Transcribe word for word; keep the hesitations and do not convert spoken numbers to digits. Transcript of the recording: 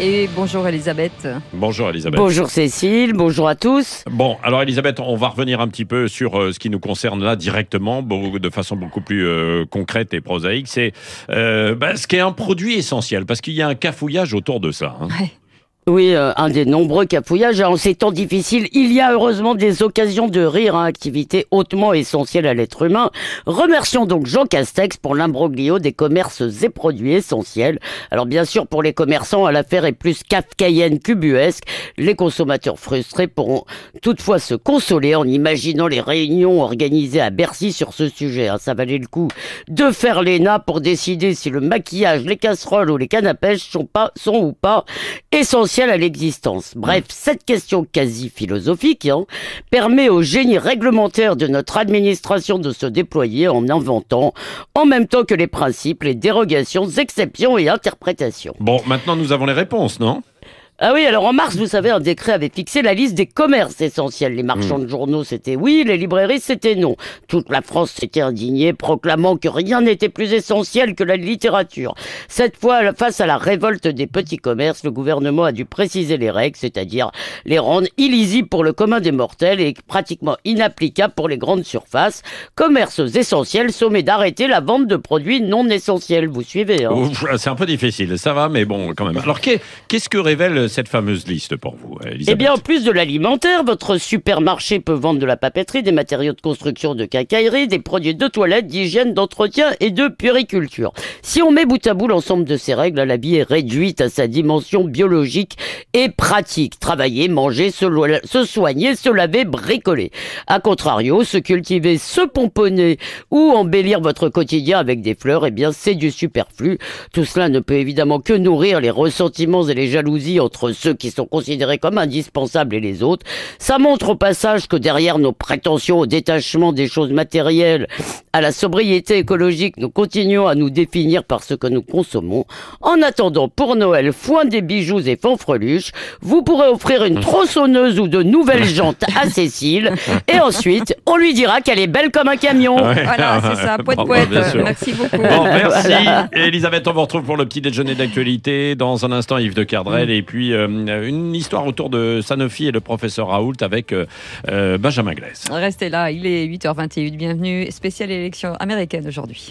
Et bonjour Elisabeth. Bonjour Elisabeth. Bonjour Cécile, bonjour à tous. Bon, alors Elisabeth, on va revenir un petit peu sur euh, ce qui nous concerne là directement, beau- de façon beaucoup plus euh, concrète et prosaïque. C'est euh, bah, ce qui est un produit essentiel, parce qu'il y a un cafouillage autour de ça. Hein. Ouais. Oui, euh, un des nombreux cafouillages. En ces temps difficiles, il y a heureusement des occasions de rire, hein, activité hautement essentielle à l'être humain. Remercions donc Jean Castex pour l'imbroglio des commerces et produits essentiels. Alors bien sûr, pour les commerçants, l'affaire est plus kafkaïenne qu'ubuesque. Les consommateurs frustrés pourront toutefois se consoler en imaginant les réunions organisées à Bercy sur ce sujet. Hein. Ça valait le coup de faire l'E N A pour décider si le maquillage, les casseroles ou les cannes à pêche sont, pas, sont ou pas essentiels à l'existence. Bref, cette question quasi philosophique hein, permet au génie réglementaire de notre administration de se déployer en inventant, en même temps que les principes, les dérogations, exceptions et interprétations. Bon, maintenant nous avons les réponses, non ? Ah oui, alors en mars, vous savez, un décret avait fixé la liste des commerces essentiels. Les marchands de journaux, c'était oui, les librairies, c'était non. Toute la France s'était indignée, proclamant que rien n'était plus essentiel que la littérature. Cette fois, face à la révolte des petits commerces, le gouvernement a dû préciser les règles, c'est-à-dire les rendre illisibles pour le commun des mortels et pratiquement inapplicables pour les grandes surfaces. Commerces essentiels sommés d'arrêter la vente de produits non essentiels. Vous suivez, hein ? Ouf, c'est un peu difficile, ça va, mais bon, quand même. Alors, qu'est- qu'est-ce que révèle cette fameuse liste pour vous, Elisabeth ? Eh bien, en plus de l'alimentaire, votre supermarché peut vendre de la papeterie, des matériaux de construction, de quincaillerie, des produits de toilette, d'hygiène, d'entretien et de puériculture. Si on met bout à bout l'ensemble de ces règles, la vie est réduite à sa dimension biologique et pratique. Travailler, manger, se, lo- se soigner, se laver, bricoler. A contrario, se cultiver, se pomponner ou embellir votre quotidien avec des fleurs, eh bien, c'est du superflu. Tout cela ne peut évidemment que nourrir les ressentiments et les jalousies entre ceux qui sont considérés comme indispensables et les autres. Ça montre au passage que derrière nos prétentions au détachement des choses matérielles, à la sobriété écologique, nous continuons à nous définir par ce que nous consommons. En attendant, pour Noël, foin des bijoux et fanfreluches, vous pourrez offrir une tronçonneuse ou de nouvelles jantes à Cécile, et ensuite, on lui dira qu'elle est belle comme un camion. Ouais. Voilà, c'est ça, poète Bon, poète. bien sûr. Merci beaucoup. Bon, merci. Voilà. Elisabeth, on vous retrouve pour le petit déjeuner d'actualité. Dans un instant, Yves de Cardrel. Et puis, euh, une histoire autour de Sanofi et le professeur Raoult avec euh, euh, Benjamin Glaise. Restez là, il est huit heures vingt et une. Bienvenue, spéciale élection américaine aujourd'hui.